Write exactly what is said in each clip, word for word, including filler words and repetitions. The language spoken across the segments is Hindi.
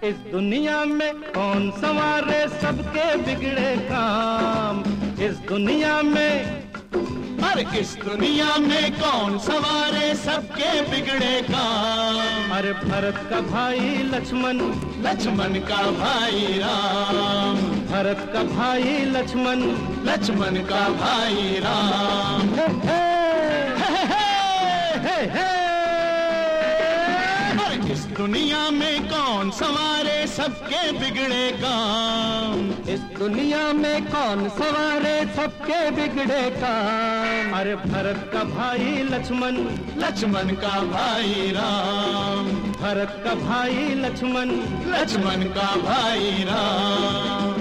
इस दुनिया में कौन संवारे सबके बिगड़े काम। इस दुनिया में अरे इस दुनिया में कौन संवारे सबके बिगड़े काम। अरे भरत का भाई लक्ष्मण, लक्ष्मण का भाई राम। भरत का भाई लक्ष्मण, लक्ष्मण का भाई राम। हे हे हे हे हे। अरे इस दुनिया में कौन संवारे सबके बिगड़े काम। इस दुनिया में कौन संवारे सबके बिगड़े काम। अरे भरत का भाई लक्ष्मण, लक्ष्मण का भाई राम। भरत का भाई लक्ष्मण, लक्ष्मण का भाई राम।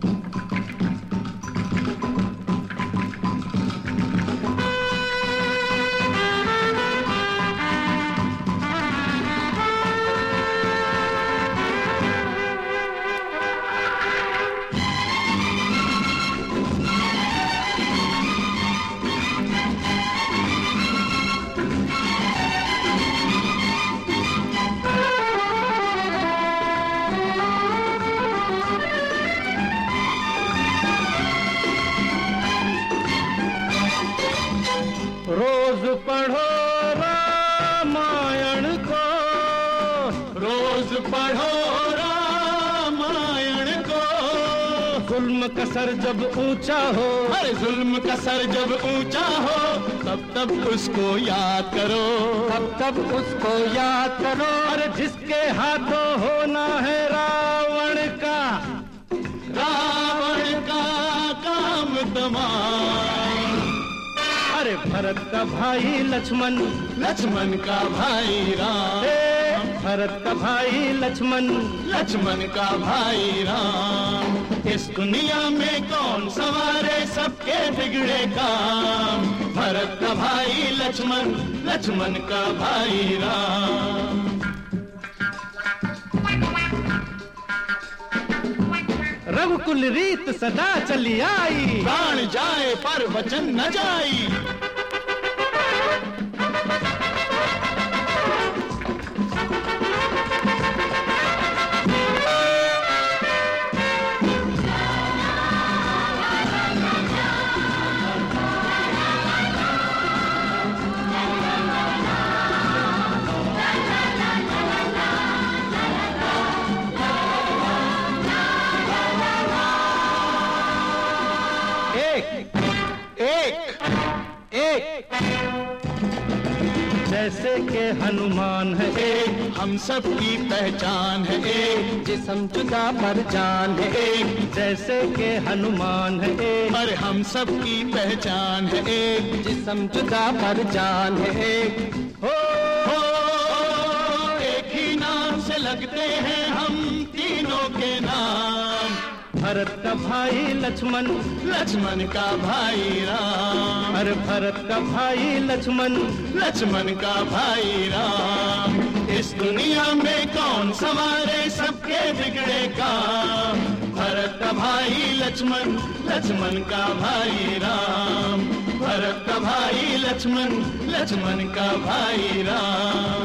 रोज पढ़ो रामायण को, रोज पढ़ो रामायण को। जुल्म का सर जब ऊंचा हो, अरे जुल्म का सर जब ऊंचा हो, तब तब उसको याद करो, तब तब उसको याद करो। अरे जिसके हाथों होना है रावण का, रावण का काम तमाम। अरे भरत का भाई लक्ष्मण, लक्ष्मण का भाई राम। भरत का भाई लक्ष्मण, लक्ष्मण का भाई राम। इस दुनिया में कौन संवारे सबके बिगड़े काम। भरत का भाई लक्ष्मण, लक्ष्मण का भाई राम। रघुकुल रीत सदा चली आई, प्राण जाए पर वचन न जाई। एक एक जैसे के हनुमान है एक, हम सब की पहचान है एक। जिस्म जुदा पर जान है एक, जैसे के हनुमान है एक। पर हम सब की पहचान है एक, जिस्म जुदा पर जान है एक। हो, हो एक ही नाम से लगते हैं हम तीनों के नाम। भरत का भाई लक्ष्मण, लक्ष्मण का भाई राम। अरे भरत का भाई लक्ष्मण, लक्ष्मण का भाई राम। इस दुनिया में कौन संवारे सबके बिगड़े काम। भरत का भाई लक्ष्मण, लक्ष्मण का भाई राम। भरत का भाई लक्ष्मण, लक्ष्मण का भाई राम।